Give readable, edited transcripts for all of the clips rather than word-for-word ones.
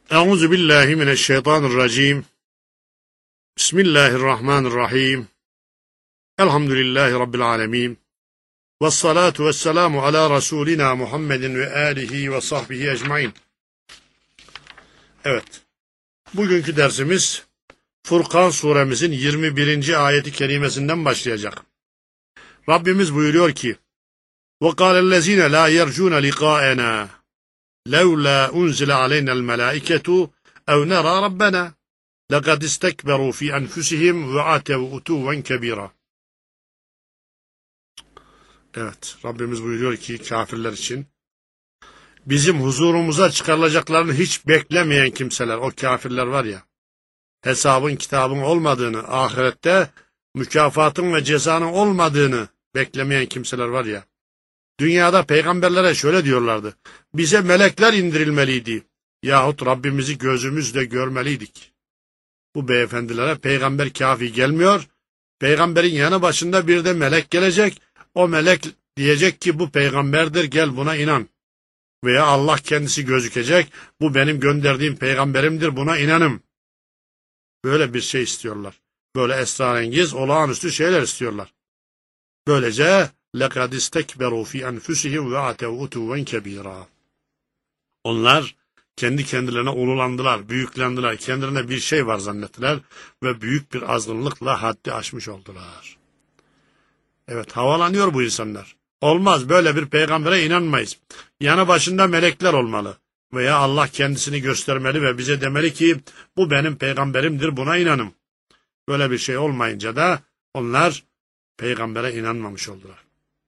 Euzu billahi mineşşeytanirracim. Bismillahirrahmanirrahim. Elhamdülillahi rabbil alamin. Ves salatu vesselamu ala rasulina Muhammedin ve alihi ve sahbihi ecmaîn. Evet. Bugünkü dersimiz Furkan suremizin 21. ayeti kerimesinden başlayacak. Rabbimiz buyuruyor ki: وَقَالَ الَّذ۪ينَ لَا يَرْجُونَ لِقَاءَنَا لَوْلَا أُنْزِلَ عَلَيْنَا الْمَلَائِكَةُ اَوْ نَرَى رَبَّنَا لَقَدْ اسْتَكْبَرُوا فِي أَنْفُسِهِمْ وَعَتَوْا عُتُوًّا كَبِيرًا. Evet, Rabbimiz buyuruyor ki kafirler için, bizim huzurumuza çıkarılacaklarını hiç beklemeyen kimseler, o kafirler var ya, hesabın kitabın olmadığını, ahirette mükafatın ve cezanın olmadığını beklemeyen kimseler var ya, dünyada peygamberlere şöyle diyorlardı: bize melekler indirilmeliydi yahut Rabbimizi gözümüzle görmeliydik. Bu beyefendilere peygamber kafi gelmiyor, peygamberin yanı başında bir de melek gelecek, o melek diyecek ki bu peygamberdir, gel buna inan. Veya Allah kendisi gözükecek, bu benim gönderdiğim peygamberimdir, buna inanım. Böyle bir şey istiyorlar. Böyle esrarengiz, olağanüstü şeyler istiyorlar. Böylece لَقَدْ اسْتَكْبَرُوا فِي أَنْفُسِهِمْ وَعَتَوْا عُتُوًّا كَبِيرًا. Onlar kendi kendilerine ululandılar, büyüklendiler, kendilerine bir şey var zannettiler ve büyük bir azgınlıkla haddi aşmış oldular. Evet, havalanıyor bu insanlar. Olmaz, böyle bir peygambere inanmayız. Yanı başında melekler olmalı veya Allah kendisini göstermeli ve bize demeli ki bu benim peygamberimdir, buna inanım. Böyle bir şey olmayınca da onlar peygambere inanmamış oldular.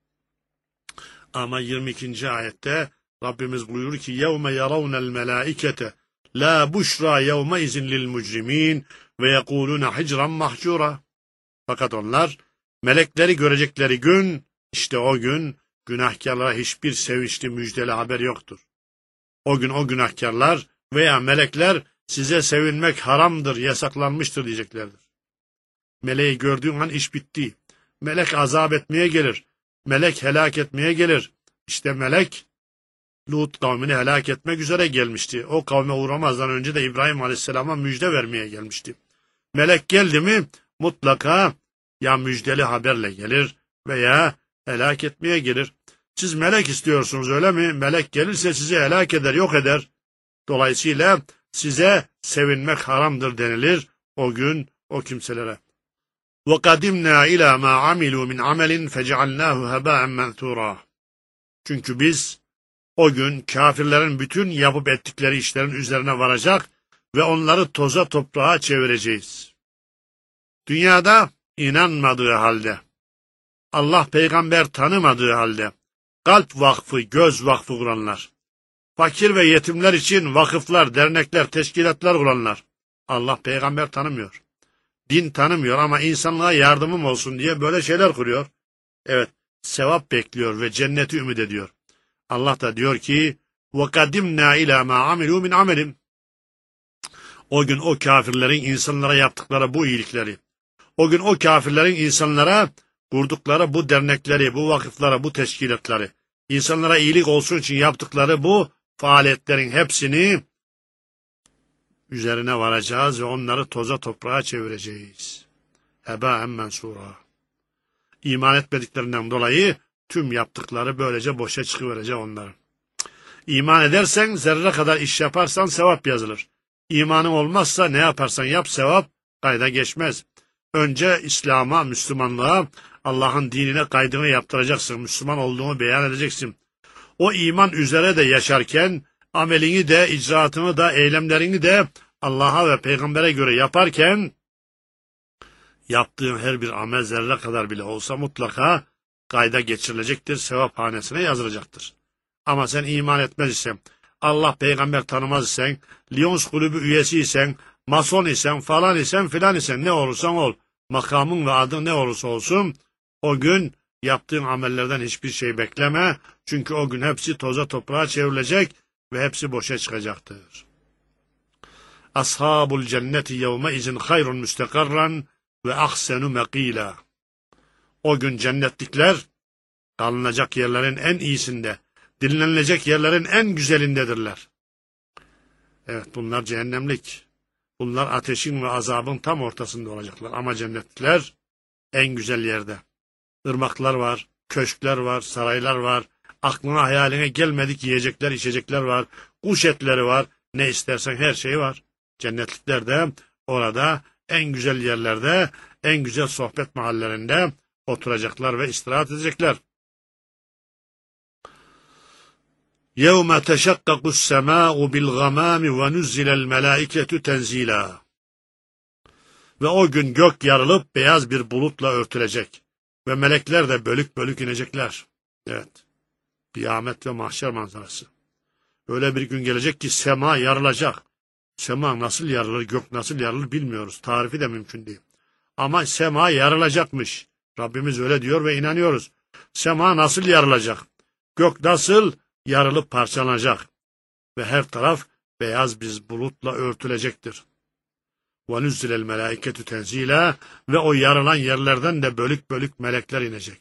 Ama 22. ayette Rabbimiz buyurur ki: يَوْمَ يَرَوْنَ الْمَلَائِكَةَ لَا بُشْرَى يَوْمَئِذٍ لِلْمُجْرِمِينَ وَيَقُولُونَ حِجْرًا مَحْجُورًا. Fakat onlar melekleri görecekleri gün, işte o gün günahkarlara hiçbir sevinçli müjdeli haber yoktur. O gün o günahkarlar veya melekler size sevinmek haramdır, yasaklanmıştır diyeceklerdir. Meleği gördüğün an iş bitti. Melek azap etmeye gelir. Melek helak etmeye gelir. İşte melek Lut kavmini helak etmek üzere gelmişti. O kavme uğramazdan önce de İbrahim Aleyhisselam'a müjde vermeye gelmişti. Melek geldi mi mutlaka ya müjdeli haberle gelir veya helak etmeye gelir. Siz melek istiyorsunuz, öyle mi? Melek gelirse sizi helak eder, yok eder. Dolayısıyla size sevinmek haramdır denilir o gün o kimselere. وَقَدِمْنَا إِلَى مَا عَمِلُوا مِنْ عَمَلٍ فَجَعَلْنَاهُ هَبَاءً مَنْثُورًا. Çünkü biz o gün kafirlerin bütün yapıp ettikleri işlerin üzerine varacak ve onları toza toprağa çevireceğiz. Dünyada inanmadığı halde, Allah peygamber tanımadığı halde, kalp vakfı, göz vakfı kuranlar, fakir ve yetimler için vakıflar, dernekler, teşkilatlar kuranlar, Allah peygamber tanımıyor. Din tanımıyor ama insanlığa yardımım olsun diye böyle şeyler kuruyor. Evet, sevap bekliyor ve cenneti ümit ediyor. Allah da diyor ki: وَقَدِمْنَا إِلَى مَا عَمِلُوا مِنْ عَمَلٍ. O gün o kafirlerin insanlara yaptıkları bu iyilikleri, o gün o kafirlerin insanlara kurdukları bu dernekleri, bu vakıfları, bu teşkilatları, insanlara iyilik olsun için yaptıkları bu faaliyetlerin hepsini üzerine varacağız ve onları toza toprağa çevireceğiz. Hebâen mensûrâ. İman etmediklerinden dolayı tüm yaptıkları böylece boşa çıkıverecek onların. İman edersen, zerre kadar iş yaparsan sevap yazılır. İmanın olmazsa ne yaparsan yap sevap kayda geçmez. Önce İslam'a, Müslümanlığa, Allah'ın dinine kaydını yaptıracaksın. Müslüman olduğunu beyan edeceksin. O iman üzere de yaşarken amelini de, icraatını da, eylemlerini de Allah'a ve peygambere göre yaparken yaptığın her bir amel zerre kadar bile olsa mutlaka kayda geçirilecektir, sevap hanesine yazılacaktır. Ama sen iman etmez isen, Allah peygamber tanımaz isen, Lions kulübü üyesi isen, mason isen, falan isen, filan isen, ne olursan ol, makamın ve adın ne olursa olsun, o gün yaptığın amellerden hiçbir şey bekleme. Çünkü o gün hepsi toza toprağa çevrilecek ve hepsi boşa çıkacaktır. Ashabul cenneti yevme izin hayrun müstekarran ve ahsenu mekila. O gün cennetlikler kalınacak yerlerin en iyisinde, dinlenilecek yerlerin en güzelindedirler. Evet, bunlar cehennemlik. Bunlar ateşin ve azabın tam ortasında olacaklar. Ama cennetlikler en güzel yerde. Irmaklar var, köşkler var, saraylar var. Aklına hayaline gelmedik yiyecekler, içecekler var. Kuş etleri var. Ne istersen her şey var. Cennetlikler de orada en güzel yerlerde, en güzel sohbet mahallelerinde oturacaklar ve istirahat edecekler. يَوْمَ تَشَقَّقُ السَّمَاءُ بِالْغَمَامِ وَنُزِّلَ الْمَلَائِكَةُ تَنْزِيلًا. Ve o gün gök yarılıp beyaz bir bulutla örtülecek. Ve melekler de bölük bölük inecekler. Evet. Kıyamet ve mahşer manzarası. Öyle bir gün gelecek ki sema yarılacak. Sema nasıl yarılır, gök nasıl yarılır bilmiyoruz. Tarifi de mümkün değil. Ama sema yarılacakmış. Rabbimiz öyle diyor ve inanıyoruz. Sema nasıl yarılacak? Gök nasıl yarılıp parçalanacak? Ve her taraf beyaz bir bulutla örtülecektir. وَنُزِّلَ الْمَلَائِكَةُ تَنْزِيلًا. Ve o yarılan yerlerden de bölük bölük melekler inecek.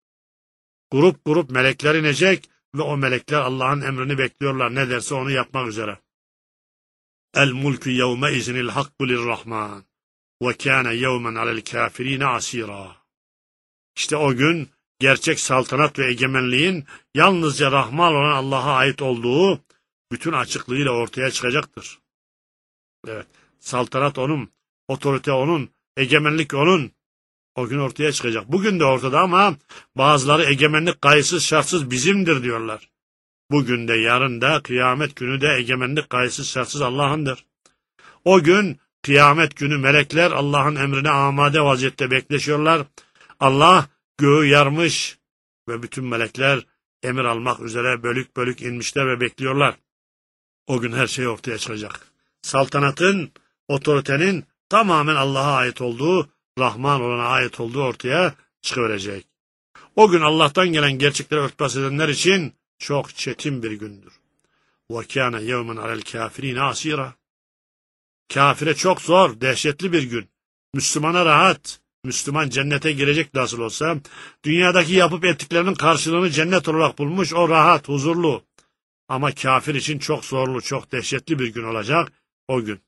Grup grup melekler inecek ve o melekler Allah'ın emrini bekliyorlar. Ne derse onu yapmak üzere. El-mulku yevme izinil hakku lirrahman ve kâne yevmen alel kâfirîne asîrâ. İşte o gün gerçek saltanat ve egemenliğin yalnızca Rahman olan Allah'a ait olduğu bütün açıklığıyla ortaya çıkacaktır. Evet, saltanat onun, otorite onun, egemenlik onun. O gün ortaya çıkacak. Bugün de ortada ama bazıları egemenlik kayıtsız şartsız bizimdir diyorlar. Bugün de yarın da kıyamet günü de egemenlik kayıtsız şartsız Allah'ındır. O gün kıyamet günü melekler Allah'ın emrine amade vaziyette bekleşiyorlar. Allah göğü yarmış ve bütün melekler emir almak üzere bölük bölük inmişler ve bekliyorlar. O gün her şey ortaya çıkacak. Saltanatın, otoritenin tamamen Allah'a ait olduğu, Rahman olana ait olduğu ortaya çıkıverecek. O gün Allah'tan gelen gerçekleri örtbas edenler için çok çetin bir gündür. وَكَانَ يَوْمًا عَلَى الْكَافِرِينَ عَسِيرًا. Kafire çok zor, dehşetli bir gün. Müslümana rahat. Müslüman cennete girecek nasıl olsa, dünyadaki yapıp ettiklerinin karşılığını cennet olarak bulmuş, o rahat, huzurlu. Ama kafir için çok zorlu, çok dehşetli bir gün olacak o gün.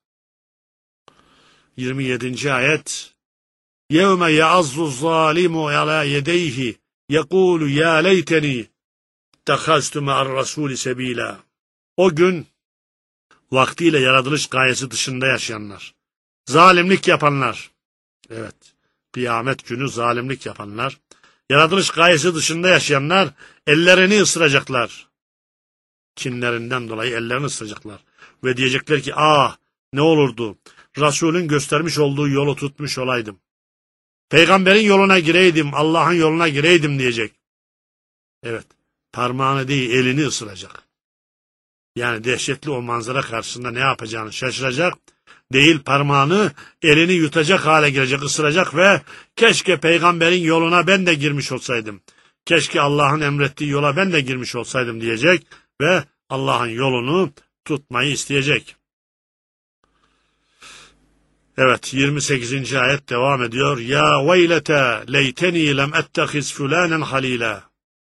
27. ayet. يَوْمَ يَعَزُّ الظَّالِمُ عَلَى يَدَيْهِ يَقُولُ يَا لَيْتَنِي اتَّخَذْتُ مَعَ الرَّسُولِ سَب۪يلًا. O gün vaktiyle yaratılış gayesi dışında yaşayanlar, zalimlik yapanlar, evet, kıyamet günü zalimlik yapanlar, yaratılış gayesi dışında yaşayanlar ellerini ısıracaklar. Kinlerinden dolayı ellerini ısıracaklar. Ve diyecekler ki, ne olurdu, Resulün göstermiş olduğu yolu tutmuş olaydım. Peygamberin yoluna gireydim, Allah'ın yoluna gireydim diyecek. Evet, parmağını değil elini ısıracak. Yani dehşetli o manzara karşısında ne yapacağını şaşıracak. Değil parmağını, elini yutacak hale gelecek, ısıracak ve keşke peygamberin yoluna ben de girmiş olsaydım. Keşke Allah'ın emrettiği yola ben de girmiş olsaydım diyecek ve Allah'ın yolunu tutmayı isteyecek. Evet, 28. ayet devam ediyor. Ya veylete leyteni lem ettehiz fulanen halila.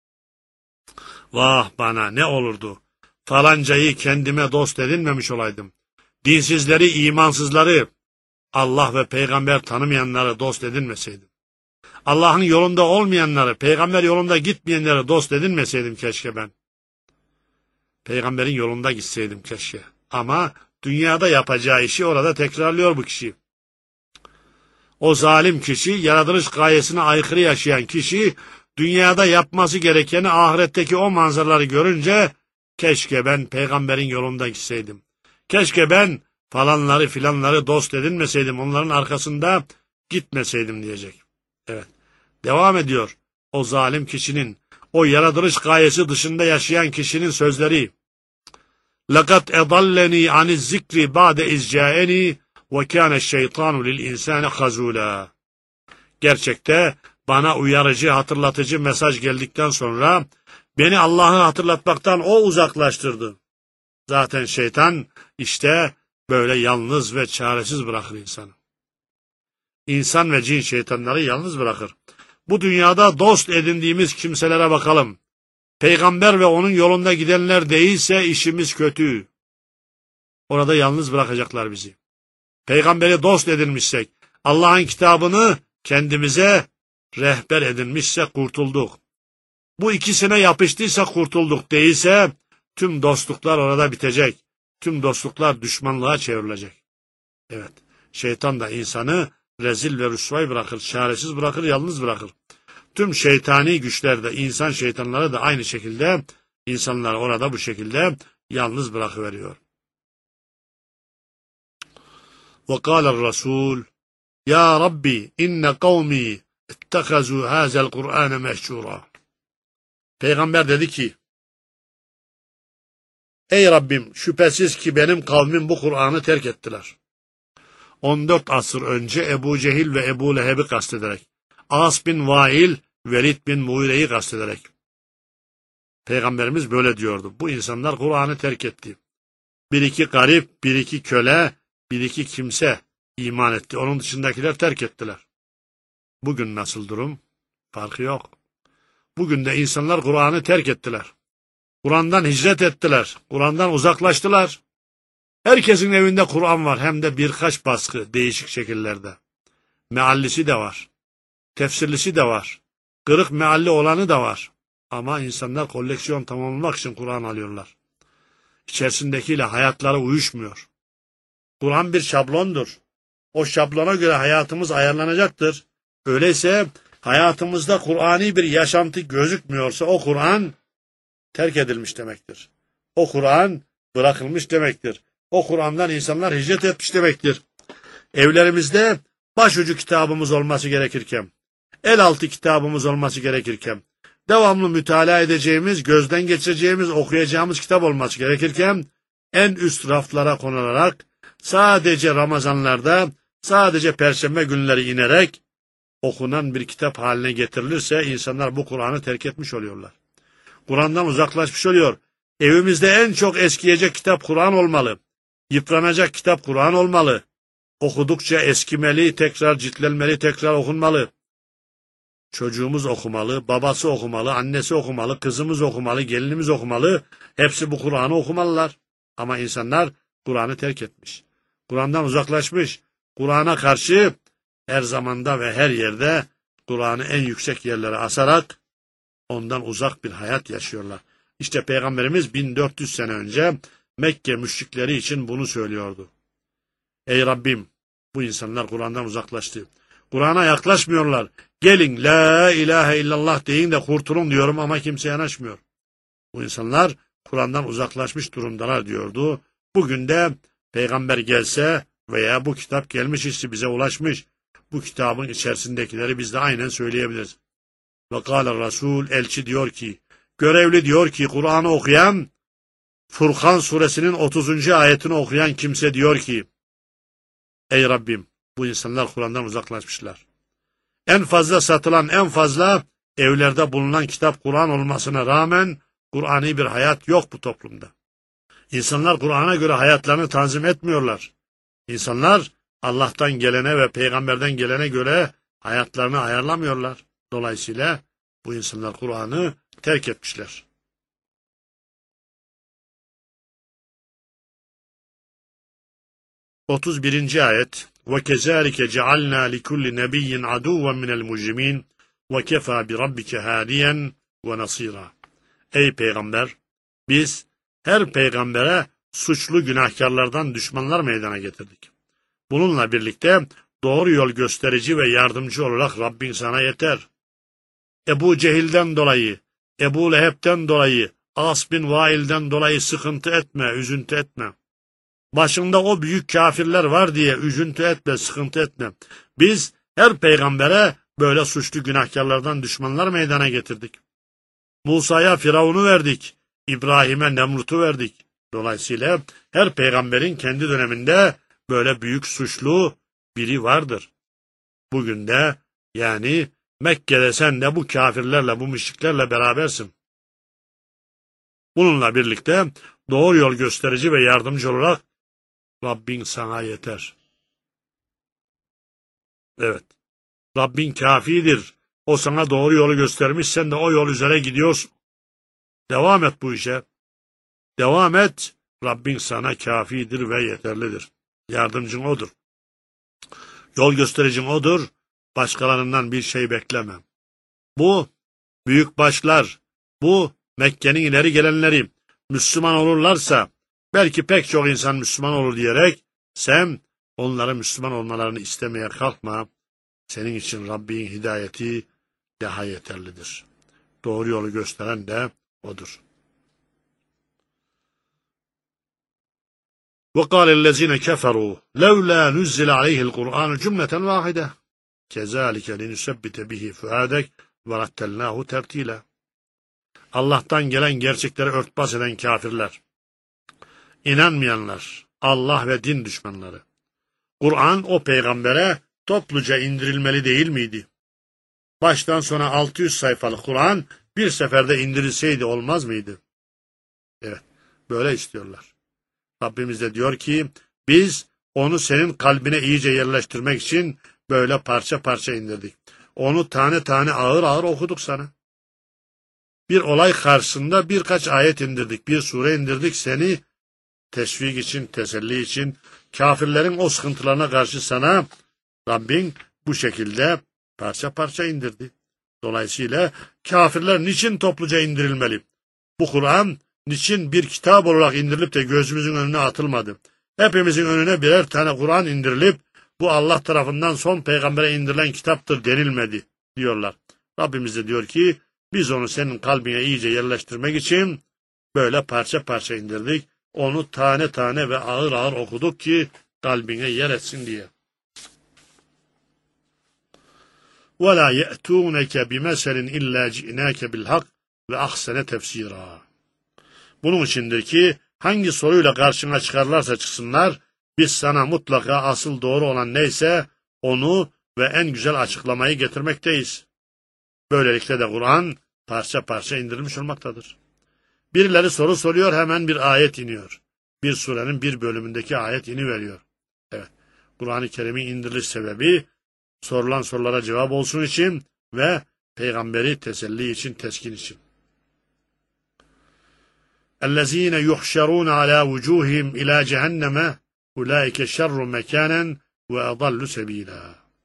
Vah bana ne olurdu. Falancayı kendime dost edinmemiş olaydım. Dinsizleri, imansızları, Allah ve peygamber tanımayanları dost edinmeseydim. Allah'ın yolunda olmayanları, peygamber yolunda gitmeyenleri dost edinmeseydim keşke ben. Peygamberin yolunda gitseydim keşke. Ama dünyada yapacağı işi orada tekrarlıyor bu kişi. O zalim kişi, yaratılış gayesine aykırı yaşayan kişi, dünyada yapması gerekeni ahiretteki o manzaraları görünce, keşke ben peygamberin yolunda gitseydim. Keşke ben falanları filanları dost edinmeseydim, onların arkasında gitmeseydim diyecek. Evet, devam ediyor. O zalim kişinin, o yaratılış gayesi dışında yaşayan kişinin sözleri. لَقَدْ اَضَلَّنِي عَنِ الذِّكْرِ بَعْدَ اِزْجَاءَنِي وَكَانَ الشَّيْطَانُ لِلْاِنْسَانِ خَزُولًا. Gerçekte bana uyarıcı, hatırlatıcı mesaj geldikten sonra beni Allah'ı hatırlatmaktan o uzaklaştırdı. Zaten şeytan işte böyle yalnız ve çaresiz bırakır insanı. İnsan ve cin şeytanları yalnız bırakır. Bu dünyada dost edindiğimiz kimselere bakalım. Peygamber ve onun yolunda gidenler değilse işimiz kötü. orada yalnız bırakacaklar bizi. Peygamberi dost edinmişsek, Allah'ın kitabını kendimize rehber edinmişse kurtulduk. Bu ikisine yapıştıysa kurtulduk, değilse tüm dostluklar orada bitecek. Tüm dostluklar düşmanlığa çevrilecek. Evet, şeytan da insanı rezil ve rüsvay bırakır, çaresiz bırakır, yalnız bırakır. Tüm şeytani güçler de, insan şeytanları da aynı şekilde insanları orada bu şekilde yalnız bırakıveriyor. وقال الرسول يا ربي إن قومي اتخذوا هذا القرآن مهجورا. Peygamber dedi ki, ey Rabbim, şüphesiz ki benim kavmim bu Kur'an'ı terk ettiler. 14 asır önce Ebu Cehil ve Ebu Leheb'i kastederek, As bin Vail, Velid bin Muire'yi kastederek. Peygamberimiz böyle diyordu. Bu insanlar Kur'an'ı terk etti. Bir iki garip, bir iki köle, bir iki kimse iman etti. Onun dışındakiler terk ettiler. Bugün nasıl durum? Farkı yok. Bugün de insanlar Kur'an'ı terk ettiler. Kur'an'dan hicret ettiler. Kur'an'dan uzaklaştılar. Herkesin evinde Kur'an var. Hem de birkaç baskı değişik şekillerde. Meallisi de var. Tefsirlisi de var. Kırık mealli olanı da var. Ama insanlar koleksiyon tamamlamak için Kur'an alıyorlar. İçerisindekiyle hayatları uyuşmuyor. Kur'an bir şablondur. O şablona göre hayatımız ayarlanacaktır. Öyleyse hayatımızda Kur'ani bir yaşantı gözükmüyorsa o Kur'an terk edilmiş demektir. O Kur'an bırakılmış demektir. O Kur'an'dan insanlar hicret etmiş demektir. Evlerimizde başucu kitabımız olması gerekirken, el altı kitabımız olması gerekirken, devamlı mütalaa edeceğimiz, gözden geçireceğimiz, okuyacağımız kitap olması gerekirken, en üst raflara konularak, sadece Ramazanlarda, sadece Perşembe günleri inerek, okunan bir kitap haline getirilirse, insanlar bu Kur'an'ı terk etmiş oluyorlar. Kur'an'dan uzaklaşmış oluyor. Evimizde en çok eskiyecek kitap Kur'an olmalı. Yıpranacak kitap Kur'an olmalı. Okudukça eskimeli, tekrar ciltlenmeli, tekrar okunmalı. Çocuğumuz okumalı, babası okumalı, annesi okumalı, kızımız okumalı, gelinimiz okumalı. Hepsi bu Kur'an'ı okumalılar. Ama insanlar Kur'an'ı terk etmiş. Kur'an'dan uzaklaşmış. Kur'an'a karşı her zamanda ve her yerde Kur'an'ı en yüksek yerlere asarak ondan uzak bir hayat yaşıyorlar. İşte Peygamberimiz 1400 sene önce Mekke müşrikleri için bunu söylüyordu. Ey Rabbim, bu insanlar Kur'an'dan uzaklaştı. Kur'an'a yaklaşmıyorlar. Gelin la ilahe illallah deyin de kurtulun diyorum ama kimse yanaşmıyor. Bu insanlar Kur'an'dan uzaklaşmış durumdalar diyordu. Bugün de Peygamber gelse veya bu kitap gelmiş işte bize ulaşmış. Bu kitabın içerisindekileri biz de aynen söyleyebiliriz. Ve kâle Resul, elçi diyor ki, görevli diyor ki Kur'an'ı okuyan, Furkan suresinin 30. ayetini okuyan kimse diyor ki, ey Rabbim, bu insanlar Kur'an'dan uzaklaşmışlar. En fazla satılan, en fazla evlerde bulunan kitap Kur'an olmasına rağmen Kur'ani bir hayat yok bu toplumda. İnsanlar Kur'an'a göre hayatlarını tanzim etmiyorlar. İnsanlar Allah'tan gelene ve peygamberden gelene göre hayatlarını ayarlamıyorlar. Dolayısıyla bu insanlar Kur'an'ı terk etmişler. ...31. ayet وَكَذَٰلِكَ جَعَلْنَا لِكُلِّ نَبِيٍّ عَدُوًّا مِنَ الْمُجْرِمِينَ وَكَفَى بِرَبِّكَ هَادِيًا وَنَصِيرًا. Ey peygamber! Biz her peygambere suçlu günahkarlardan düşmanlar meydana getirdik. Bununla birlikte doğru yol gösterici ve yardımcı olarak Rabbin sana yeter. Ebu Cehil'den dolayı, Ebu Leheb'den dolayı, As bin Vail'den dolayı sıkıntı etme, üzüntü etme. Başında o büyük kafirler var diye üzüntü etme, sıkıntı etme. Biz her peygambere böyle suçlu günahkarlardan düşmanlar meydana getirdik. Musa'ya Firavun'u verdik, İbrahim'e Nemrut'u verdik. Dolayısıyla her peygamberin kendi döneminde böyle büyük suçlu biri vardır. Bugün de yani Mekke'de sen de bu kafirlerle, bu müşriklerle berabersin. Bununla birlikte doğru yol gösterici ve yardımcı olarak Rabbin sana yeter. Evet, Rabbin kafidir. O sana doğru yolu göstermiş, sen de o yol üzere gidiyorsun. Devam et bu işe. Devam et Rabbin sana kafidir ve yeterlidir. Yardımcın O'dur. Yol göstericin O'dur. Başkalarından bir şey bekleme. Bu büyük başlar, bu Mekke'nin ileri gelenleri Müslüman olurlarsa belki pek çok insan Müslüman olur diyerek sen onların Müslüman olmalarını istemeye kalkma. Senin için Rabbin hidayeti daha yeterlidir. Doğru yolu gösteren de O'dur. وَقَالَ الَّذِينَ كَفَرُوا لَوْلَا نُزِّلَ عَلَيْهِ الْقُرْآنُ جُمْلَةً وَاحِدَةً كَذَٰلِكَ لِنُثَبِّتَ بِهِ فُؤَادَكَ وَرَتَّلْنَاهُ تَرْتِيلًا. Allah'tan gelen gerçekleri örtbas eden kafirler, inanmayanlar, Allah ve din düşmanları. Kur'an o peygambere topluca indirilmeli değil miydi? Baştan sona 600 sayfalık Kur'an bir seferde indirilseydi olmaz mıydı? Evet, böyle istiyorlar. Rabbimiz de diyor ki, biz onu senin kalbine iyice yerleştirmek için böyle parça parça indirdik. Onu tane tane ağır ağır okuduk sana. Bir olay karşısında birkaç ayet indirdik, bir sure indirdik seni teşvik için, teselli için, kafirlerin o sıkıntılarına karşı sana Rabbin bu şekilde parça parça indirdi. Dolayısıyla kafirler niçin topluca indirilmeli? Bu Kur'an niçin bir kitap olarak indirilip de gözümüzün önüne atılmadı? Hepimizin önüne birer tane Kur'an indirilip bu Allah tarafından son peygambere indirilen kitaptır denilmedi diyorlar. Rabbimiz de diyor ki biz onu senin kalbine iyice yerleştirmek için böyle parça parça indirdik. Onu tane tane ve ağır ağır okuduk ki kalbine yer etsin diye. وَلَا يَأْتُونَكَ بِمَسَلٍ اِلَّا جِئْنَاكَ بِالْحَقِّ وَاَحْسَنَ تَفْسِيرًا. Bunun içindir ki hangi soruyla karşına çıkarlarsa çıksınlar, biz sana mutlaka asıl doğru olan neyse onu ve en güzel açıklamayı getirmekteyiz. Böylelikle de Kur'an parça parça indirilmiş olmaktadır. Birileri soru soruyor, hemen bir ayet iniyor. Bir surenin bir bölümündeki ayet iniveriyor. Evet, Kur'an-ı Kerim'in indiriliş sebebi sorulan sorulara cevap olsun için ve peygamberi teselli için, teskin için. اَلَّذ۪ينَ يُحْشَرُونَ عَلَى وُجُوهِهِمْ اِلَى جَهَنَّمَ اُولَٰئِكَ شَرٌّ مَكَانًا وَاَضَلُّ سَب۪يلًا.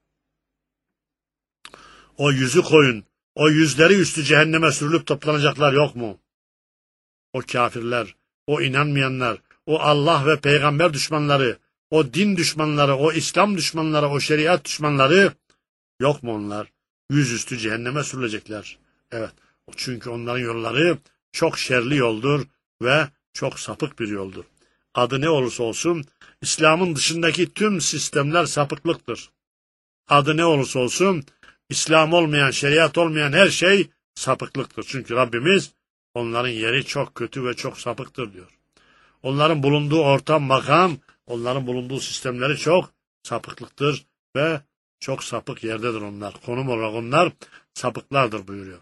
O yüzü koyun, o yüzleri üstü cehenneme sürülüp toplanacaklar yok mu? O kafirler, o inanmayanlar, o Allah ve peygamber düşmanları, o din düşmanları, o İslam düşmanları, o şeriat düşmanları yok mu onlar? Yüzüstü cehenneme sürülecekler. Evet, çünkü onların yolları çok şerli yoldur ve çok sapık bir yoldur. Adı ne olursa olsun, İslam'ın dışındaki tüm sistemler sapıklıktır. Adı ne olursa olsun, İslam olmayan, şeriat olmayan her şey sapıklıktır. Çünkü Rabbimiz onların yeri çok kötü ve çok sapıktır diyor. Onların bulunduğu ortam, makam, onların bulunduğu sistemleri çok sapıklıktır ve çok sapık yerdedir onlar. Konum olarak onlar sapıklardır buyuruyor.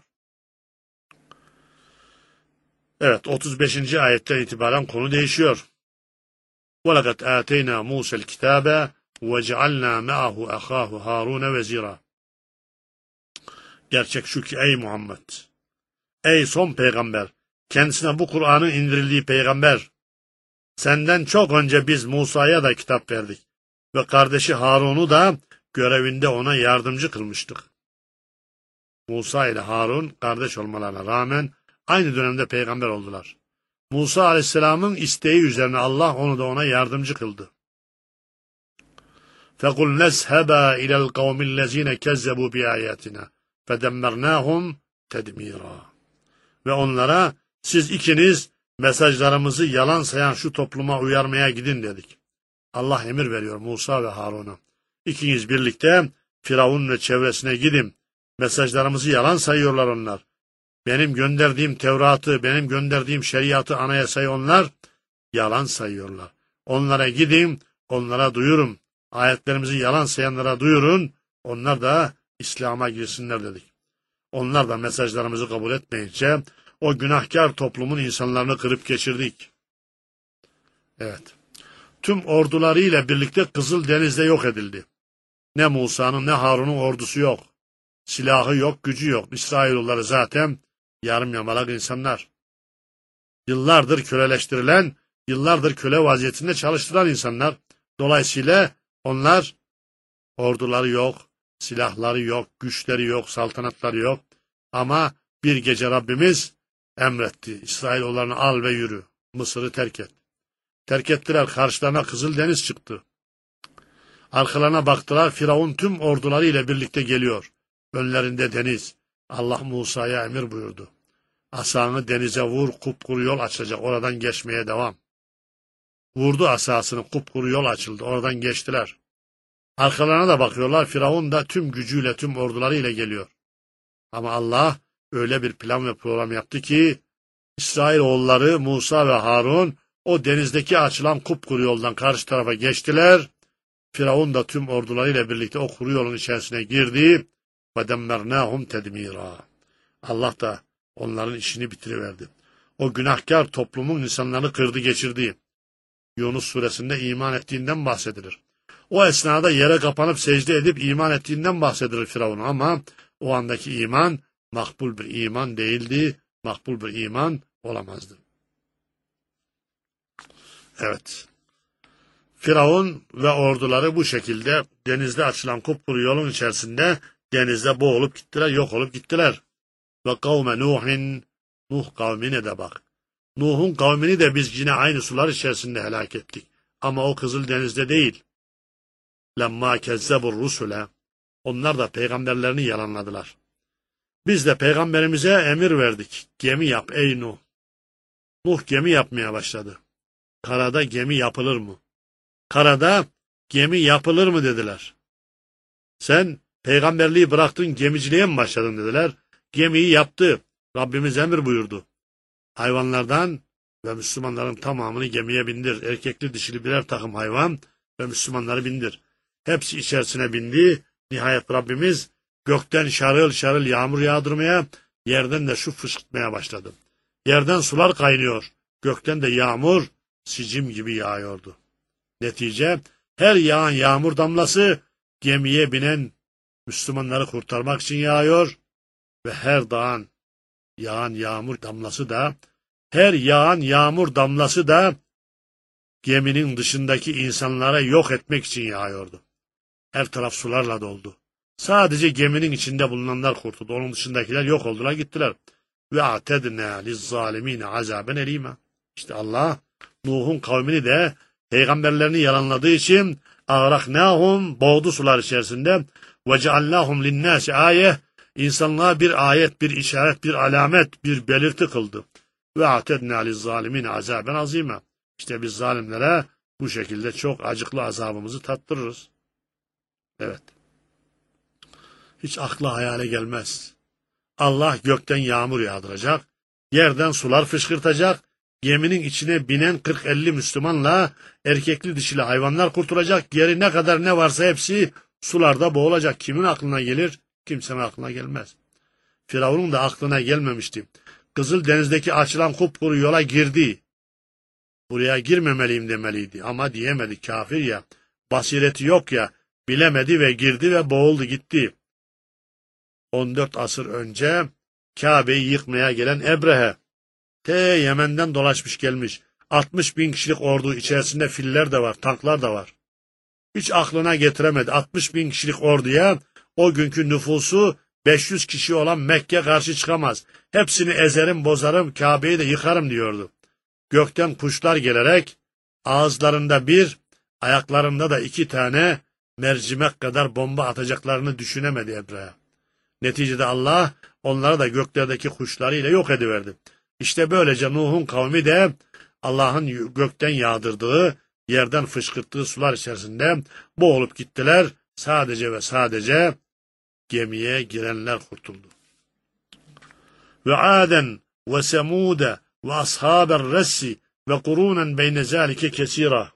Evet, 35. ayetten itibaren konu değişiyor. وَلَقَدْ آتَيْنَا مُوسَى الْكِتَابَ وَجَعَلْنَا مَعَهُ أَخَاهُ هَارُونَ وَزِيرًا. Gerçek şu ki ey Muhammed, ey son peygamber, kendisine bu Kur'an'ın indirildiği peygamber, senden çok önce biz Musa'ya da kitap verdik ve kardeşi Harun'u da görevinde ona yardımcı kılmıştık. Musa ile Harun kardeş olmalarına rağmen aynı dönemde peygamber oldular. Musa aleyhisselamın isteği üzerine Allah onu da ona yardımcı kıldı. فَقُلْ نَزْهَبَا اِلَى الْقَوْمِ الَّذ۪ينَ كَذَّبُوا بِآيَاتِنَا فَدَمَّرْنَاهُمْ تَدْمِيرًا. Ve onlara siz ikiniz mesajlarımızı yalan sayan şu topluma uyarmaya gidin dedik. Allah emir veriyor Musa ve Harun'a. İkiniz birlikte Firavun ve çevresine gidin. Mesajlarımızı yalan sayıyorlar onlar. Benim gönderdiğim Tevrat'ı, benim gönderdiğim şeriatı, anayasayı onlar yalan sayıyorlar. Onlara gidin, onlara duyurun. Ayetlerimizi yalan sayanlara duyurun. Onlar da İslam'a girsinler dedik. Onlar da mesajlarımızı kabul etmeyince o günahkar toplumun insanlarını kırıp geçirdik. Evet. Tüm ordularıyla birlikte Kızıldeniz'de yok edildi. Ne Musa'nın ne Harun'un ordusu yok. Silahı yok, gücü yok. İsrailoğulları zaten yarım yamalak insanlar. Yıllardır köleleştirilen yıllardır köle vaziyetinde çalıştıran insanlar. Dolayısıyla onlar orduları yok, silahları yok, güçleri yok, saltanatları yok. Ama bir gece Rabbimiz emretti. İsrailoğullarını al ve yürü. Mısır'ı terk et. Terk ettiler. Karşılarına Kızıldeniz çıktı. Arkalarına baktılar. Firavun tüm orduları ile birlikte geliyor. Önlerinde deniz. Allah Musa'ya emir buyurdu. Asanı denize vur, kupkuru yol açacak. Oradan geçmeye devam. Vurdu asasını, kupkuru yol açıldı. Oradan geçtiler. Arkalarına da bakıyorlar. Firavun da tüm gücüyle, tüm orduları ile geliyor. Ama Allah öyle bir plan ve program yaptı ki İsrailoğulları Musa ve Harun o denizdeki açılan kupkuru yoldan karşı tarafa geçtiler. Firavun da tüm ordularıyla birlikte o kuru yolun içerisine girdi. وَدَمَّرْنَاهُمْ تَدْمِيرًا. Allah da onların işini bitiriverdi. O günahkar toplumun insanlarını kırdı geçirdi. Yunus suresinde iman ettiğinden bahsedilir. O esnada yere kapanıp secde edip iman ettiğinden bahsedilir Firavun, ama o andaki iman makbul bir iman değildi, makbul bir iman olamazdı. Evet. Firavun ve orduları bu şekilde denizde açılan kupkuru yolun içerisinde denizde boğulup gittiler, yok olup gittiler. Ve kavme Nuhin, Nuh kavmine de bak. Nuh'un kavmini de biz yine aynı sular içerisinde helak ettik. Ama o Kızıldeniz'de değil. Lemma kezzebur rusule. Onlar da peygamberlerini yalanladılar. Biz de peygamberimize emir verdik. Gemi yap ey Nuh. Nuh gemi yapmaya başladı. Karada gemi yapılır mı? Karada gemi yapılır mı dediler. Sen peygamberliği bıraktın, gemiciliğe mi başladın dediler. Gemiyi yaptı. Rabbimiz emir buyurdu. Hayvanlardan ve Müslümanların tamamını gemiye bindir. Erkekli dişili birer takım hayvan ve Müslümanları bindir. Hepsi içerisine bindi. Nihayet Rabbimiz gökten şarıl şarıl yağmur yağdırmaya, yerden de su fışkırtmaya başladı. Yerden sular kaynıyor. Gökten de yağmur sicim gibi yağıyordu. Netice her yağan yağmur damlası gemiye binen Müslümanları kurtarmak için yağıyor ve her yağan yağmur damlası da geminin dışındaki insanlara yok etmek için yağıyordu. Her taraf sularla doldu. Sadece geminin içinde bulunanlar kurtuldu. Onun dışındakiler yok oldular, gittiler. Ve atedna lizzalimine azaben elime. İşte Allah Nuh'un kavmini de peygamberlerini yalanladığı için ağraknahum, boğdu sular içerisinde. Ve ceallahum linnâsi ayet, insanlığa bir ayet, bir işaret, bir alamet, bir belirti kıldı. Ve atedna lizzalimine azaben azime. İşte biz zalimlere bu şekilde çok acıklı azabımızı tattırırız. Evet. Hiç akla hayale gelmez. Allah gökten yağmur yağdıracak, yerden sular fışkırtacak, geminin içine binen 40-50 Müslümanla erkekli dişili hayvanlar kurtulacak, geri ne kadar ne varsa hepsi sularda boğulacak. Kimin aklına gelir? Kimsenin aklına gelmez. Firavun'un da aklına gelmemişti. Kızıldeniz'deki açılan kupkuru yola girdi. Buraya girmemeliyim demeliydi ama diyemedi, kafir ya, basireti yok ya, bilemedi ve girdi ve boğuldu gitti. 14 asır önce Kabe'yi yıkmaya gelen Ebrehe, Yemen'den dolaşmış gelmiş. 60 bin kişilik ordu, içerisinde filler de var, tanklar da var. Hiç aklına getiremedi. 60 bin kişilik orduya o günkü nüfusu 500 kişi olan Mekke karşı çıkamaz. Hepsini ezerim, bozarım, Kabe'yi de yıkarım diyordu. Gökten kuşlar gelerek ağızlarında bir, ayaklarında da 2 tane mercimek kadar bomba atacaklarını düşünemedi Ebrehe. Neticede Allah onları da göklerdeki kuşlarıyla yok ediverdi. İşte böylece Nuh'un kavmi de Allah'ın gökten yağdırdığı, yerden fışkırttığı sular içerisinde boğulup gittiler. Sadece ve sadece gemiye girenler kurtuldu. Ve Aden ve Semude ve ashaber ressi ve kurunen beyne zalike kesira.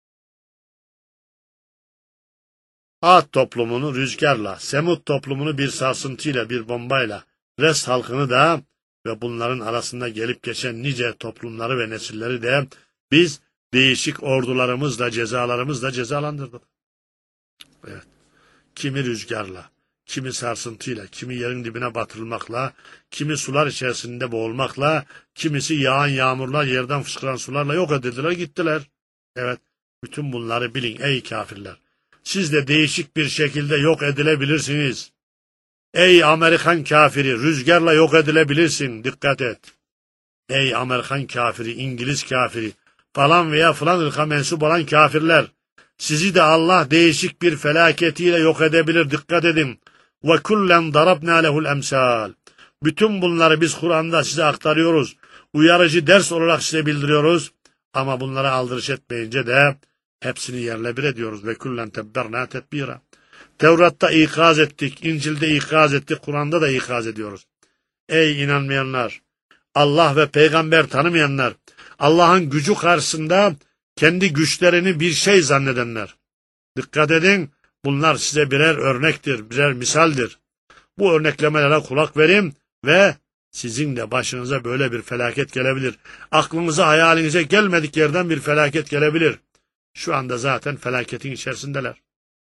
Ad toplumunu rüzgarla, Semud toplumunu bir sarsıntıyla, bir bombayla, Res halkını da ve bunların arasında gelip geçen nice toplumları ve nesilleri de biz değişik ordularımızla, cezalarımızla cezalandırdık. Evet. Kimi rüzgarla, kimi sarsıntıyla, kimi yerin dibine batırılmakla, kimi sular içerisinde boğulmakla, kimisi yağan yağmurlar, yerden fışkıran sularla yok edildiler, gittiler. Evet, bütün bunları bilin ey kafirler. Siz de değişik bir şekilde yok edilebilirsiniz. Ey Amerikan kafiri, rüzgarla yok edilebilirsin, dikkat et. Ey Amerikan kafiri, İngiliz kafiri, falan veya falan ırka mensup olan kafirler, sizi de Allah değişik bir felaketiyle yok edebilir, dikkat edin. وَكُلًّا ضَرَبْنَا لَهُ الْاَمْسَالِ Bütün bunları biz Kur'an'da size aktarıyoruz. Uyarıcı ders olarak size bildiriyoruz. Ama bunlara aldırış etmeyince de hepsini yerle bir ediyoruz. وَكُلًّا تَبَّرْنَا تَتْبِيرًا Tevrat'ta ikaz ettik, İncil'de ikaz ettik, Kur'an'da da ikaz ediyoruz. Ey inanmayanlar, Allah ve peygamber tanımayanlar, Allah'ın gücü karşısında kendi güçlerini bir şey zannedenler. Dikkat edin, bunlar size birer örnektir, birer misaldir. Bu örneklemelere kulak verin ve sizin de başınıza böyle bir felaket gelebilir. Aklınıza, hayalinize gelmedik yerden bir felaket gelebilir. Şu anda zaten felaketin içerisindeler.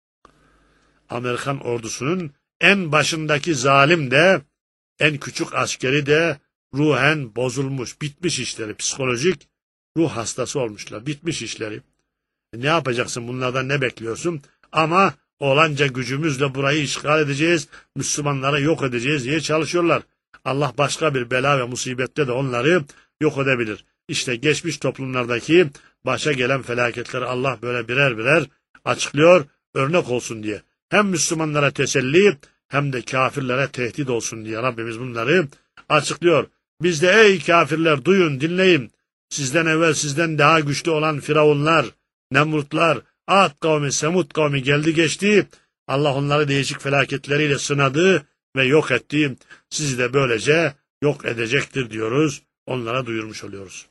Amerikan ordusunun en başındaki zalim de, en küçük askeri de ruhen bozulmuş, bitmiş işleri, psikolojik ruh hastası olmuşlar, bitmiş işleri. Ne yapacaksın, bunlardan ne bekliyorsun? Ama olanca gücümüzle burayı işgal edeceğiz, Müslümanları yok edeceğiz diye çalışıyorlar. Allah başka bir bela ve musibette de onları yok edebilir. İşte geçmiş toplumlardaki başa gelen felaketleri Allah böyle birer birer açıklıyor, örnek olsun diye. Hem Müslümanlara teselli hem de kafirlere tehdit olsun diye Rabbimiz bunları açıklıyor. Biz de ey kafirler duyun, dinleyin. Sizden evvel sizden daha güçlü olan Firavunlar, Nemrutlar, Ad kavmi, Semud kavmi geldi geçti. Allah onları değişik felaketleriyle sınadı ve yok etti. Sizi de böylece yok edecektir diyoruz. Onlara duyurmuş oluyoruz.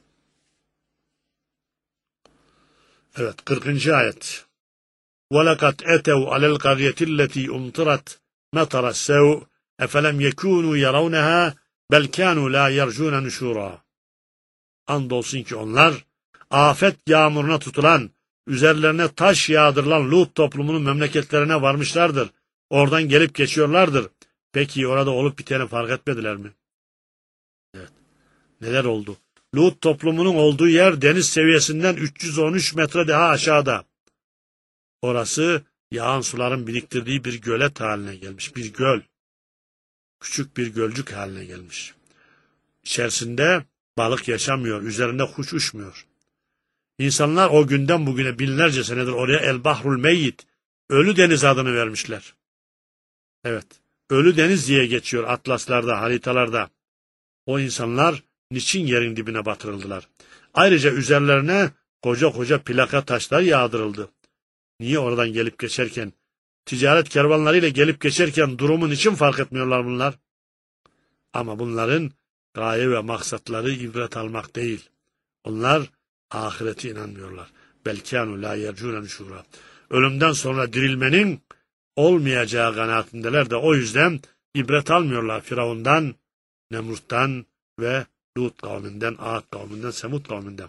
Evet, 40. ayet. وَلَقَدْ اَتَوْا عَلَى الْقَرْيَةِ الَّتِي اُمْطِرَتْ مَطَرَ السَّوْءِ اَفَلَمْ يَكُونُوا يَرَوْنَهَا بَلْ كَانُوا لَا يَرْجُونَ نُشُورًا Andolsun ki onlar, afet yağmuruna tutulan, üzerlerine taş yağdırılan Lut toplumunun memleketlerine varmışlardır. Oradan gelip geçiyorlardır. Peki orada olup biteni fark etmediler mi? Evet. Neler oldu? Lut toplumunun olduğu yer deniz seviyesinden 313 metre daha aşağıda. Orası yağan suların biriktirdiği bir gölet haline gelmiş. Bir göl. Küçük bir gölcük haline gelmiş. İçerisinde balık yaşamıyor. Üzerinde kuş uçmuyor. İnsanlar o günden bugüne binlerce senedir oraya El Bahrul Meyyit, Ölü Deniz adını vermişler. Evet. Ölü Deniz diye geçiyor atlaslarda, haritalarda. O insanlar niçin yerin dibine batırıldılar? Ayrıca üzerlerine koca koca plaka taşlar yağdırıldı. Niye oradan gelip geçerken, ticaret kervanlarıyla gelip geçerken durumun için fark etmiyorlar bunlar? Ama bunların gaye ve maksatları ibret almak değil. Onlar ahirete inanmıyorlar. Belkânu lâ yercûne nüşûrâ. Ölümden sonra dirilmenin olmayacağı kanaatindeler de o yüzden ibret almıyorlar Firavundan, Nemrut'tan ve Lut kavminden, Ad kavminden, Semud kavminden.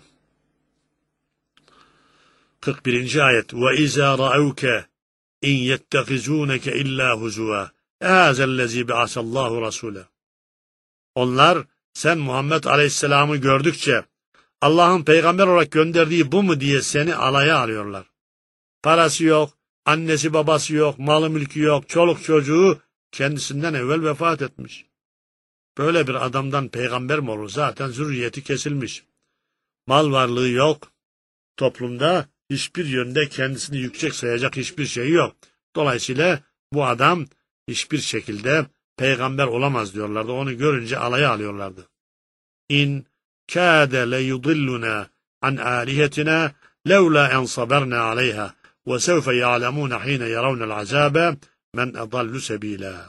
41. ayet. وَاِذَا رَأَوْكَ اِنْ يَتَّخِزُونَكَ اِلَّا هُزُوًا اَذَا الَّذ۪ي بَعَسَ اللّٰهُ رَسُولًا Onlar sen Muhammed Aleyhisselam'ı gördükçe Allah'ın peygamber olarak gönderdiği bu mu diye seni alaya alıyorlar. Parası yok, annesi babası yok, malı mülkü yok, çoluk çocuğu kendisinden evvel vefat etmiş. Böyle bir adamdan peygamber mi olur? Zaten zürriyeti kesilmiş. Mal varlığı yok. Toplumda hiçbir yönde kendisini yüksek sayacak hiçbir şey yok. Dolayısıyla bu adam hiçbir şekilde peygamber olamaz diyorlardı. Onu görünce alaya alıyorlardı. İn kâde le yudilluna an âlihetina levla en saberna aleyha ve sevfe ya'lemûne hîne yaravnel azâbe men edallu sebîlâ.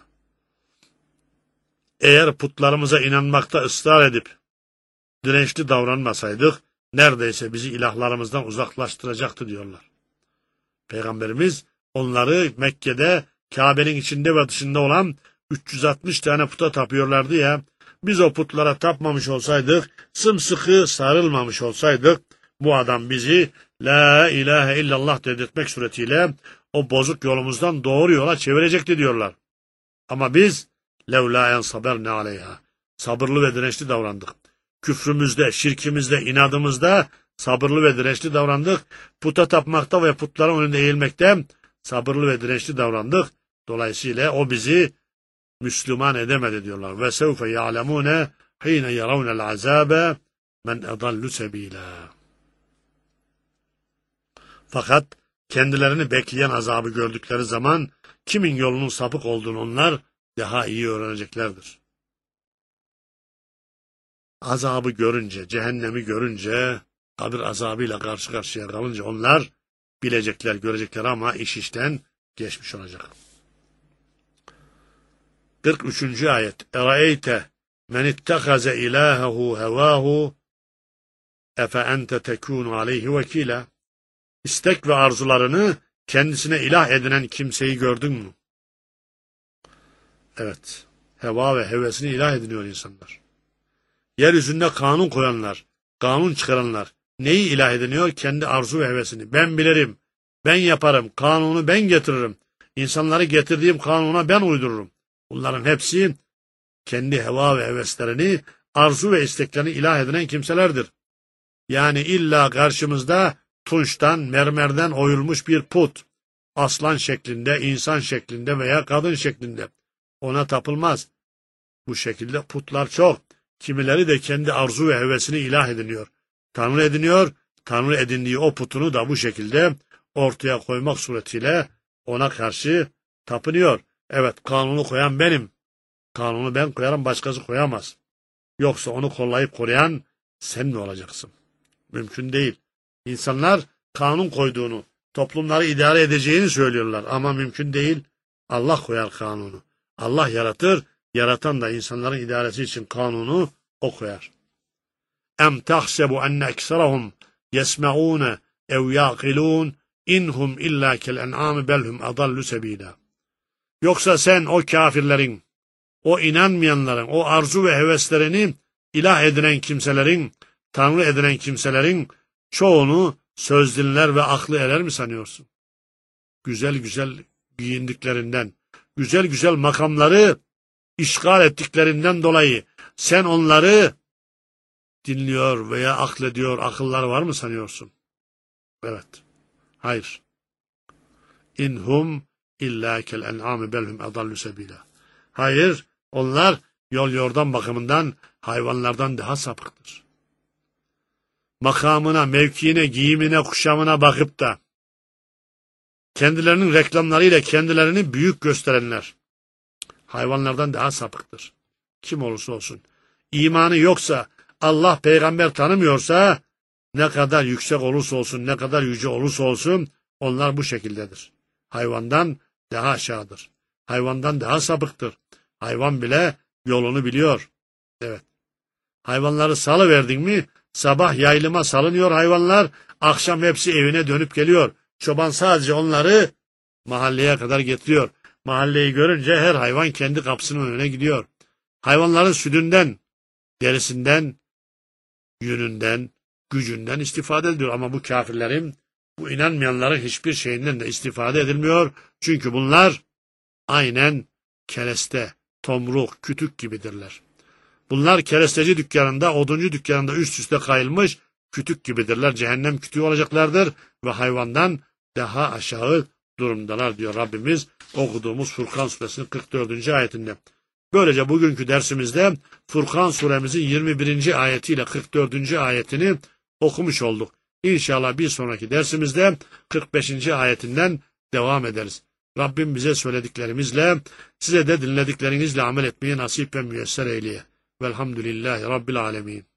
Eğer putlarımıza inanmakta ısrar edip dirençli davranmasaydık, neredeyse bizi ilahlarımızdan uzaklaştıracaktı diyorlar. Peygamberimiz onları Mekke'de Kabe'nin içinde ve dışında olan 360 tane puta tapıyorlardı ya, biz o putlara tapmamış olsaydık, sımsıkı sarılmamış olsaydık, bu adam bizi La ilahe illallah dedirtmek suretiyle o bozuk yolumuzdan doğru yola çevirecekti diyorlar. Ama biz levla en saberne aleyha. Sabırlı ve dirençli davrandık. Küfrümüzde, şirkimizde, inadımızda sabırlı ve dirençli davrandık. Puta tapmakta ve putların önünde eğilmekte sabırlı ve dirençli davrandık. Dolayısıyla o bizi Müslüman edemedi diyorlar. Ve sevfe ya'lemune hine yaravnel azabe men edallu sebila. Fakat kendilerini bekleyen azabı gördükleri zaman kimin yolunun sapık olduğunu onlar daha iyi öğreneceklerdir. Azabı görünce, cehennemi görünce, kabir azabıyla karşı karşıya kalınca onlar bilecekler, görecekler ama iş işten geçmiş olacak. 43. ayet. Eraeyte men ittehaze ilahehu hevahu efe ente tekunu aleyhi vekila. İstek ve arzularını kendisine ilah edinen kimseyi gördün mü? Evet, heva ve hevesini ilah ediniyor insanlar. Yeryüzünde kanun koyanlar, kanun çıkaranlar neyi ilah ediniyor? Kendi arzu ve hevesini. Ben bilirim, ben yaparım, kanunu ben getiririm. İnsanları getirdiğim kanuna ben uydururum. Bunların hepsi kendi heva ve heveslerini, arzu ve isteklerini ilah edinen kimselerdir. Yani illa karşımızda tunçtan, mermerden oyulmuş bir put, aslan şeklinde, insan şeklinde veya kadın şeklinde. Ona tapılmaz. Bu şekilde putlar çok. Kimileri de kendi arzu ve hevesini ilah ediniyor. Tanrı ediniyor, Tanrı edindiği o putunu da bu şekilde ortaya koymak suretiyle ona karşı tapınıyor. Evet, kanunu koyan benim. Kanunu ben koyarım, başkası koyamaz. Yoksa onu kollayıp koruyan sen mi olacaksın? Mümkün değil. İnsanlar kanun koyduğunu, toplumları idare edeceğini söylüyorlar ama mümkün değil. Allah koyar kanunu. Allah yaratır, yaratan da insanların idaresi için kanunu o koyar. Em tahsebu enne ekserahum yesme'ûne ev yaqilûn inhum illa kel en'âmi belhum adallu sebîlâ. Yoksa sen o kafirlerin, o inanmayanların, o arzu ve heveslerini ilah edinen kimselerin, Tanrı edinen kimselerin çoğunu söz dinler ve aklı erer mi sanıyorsun? Güzel güzel giyindiklerinden, güzel güzel makamları işgal ettiklerinden dolayı sen onları dinliyor veya aklediyor, akılları var mı sanıyorsun? Evet. Hayır. İnhum illa kel en'âmi belhum adallu sebîlâ. Hayır, onlar yol yordam bakımından hayvanlardan daha sapıktır. Makamına, mevkiine, giyimine, kuşamına bakıp da kendilerinin reklamlarıyla kendilerini büyük gösterenler hayvanlardan daha sapıktır. Kim olursa olsun. İmanı yoksa, Allah peygamber tanımıyorsa, ne kadar yüksek olursa olsun, ne kadar yüce olursa olsun, onlar bu şekildedir. Hayvandan daha aşağıdır. Hayvandan daha sapıktır. Hayvan bile yolunu biliyor. Evet. Hayvanları salıverdin mi, sabah yaylıma salınıyor hayvanlar, akşam hepsi evine dönüp geliyor. Çoban sadece onları mahalleye kadar getiriyor. Mahalleyi görünce her hayvan kendi kapısının önüne gidiyor. Hayvanların sütünden, derisinden, yününden, gücünden istifade ediyor. Ama bu kafirlerin, bu inanmayanların hiçbir şeyinden de istifade edilmiyor. Çünkü bunlar aynen kereste, tomruk, kütük gibidirler. Bunlar keresteci dükkanında, oduncu dükkanında üst üste kayılmış kütük gibidirler. Cehennem kütüğü olacaklardır ve hayvandan daha aşağı durumdalar diyor Rabbimiz okuduğumuz Furkan suresinin 44. ayetinde. Böylece bugünkü dersimizde Furkan suremizin 21. ayetiyle 44. ayetini okumuş olduk. İnşallah bir sonraki dersimizde 45. ayetinden devam ederiz. Rabbim bize söylediklerimizle, size de dinlediklerinizle amel etmeyi nasip ve müyesser eyleye. Velhamdülillahi Rabbil alemin.